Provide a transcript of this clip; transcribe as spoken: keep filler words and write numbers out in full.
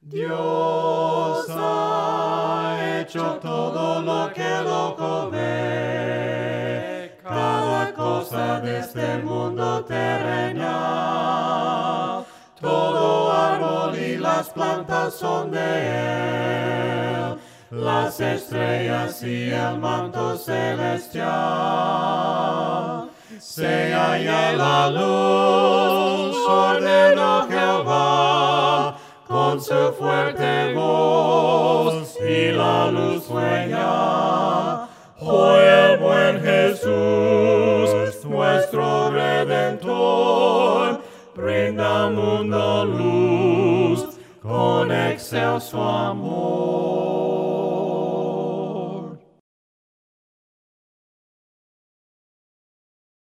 Dios ha hecho todo lo que el ojo ve, cada cosa de este mundo terrenal. Todo árbol y las plantas son de él, las estrellas y el manto celestial. Se halla la luz, ordenó Jehová, con su fuerte voz, y la luz fue ya. Hoy el buen Jesús, nuestro Redentor, brinda al mundo luz con excelso amor.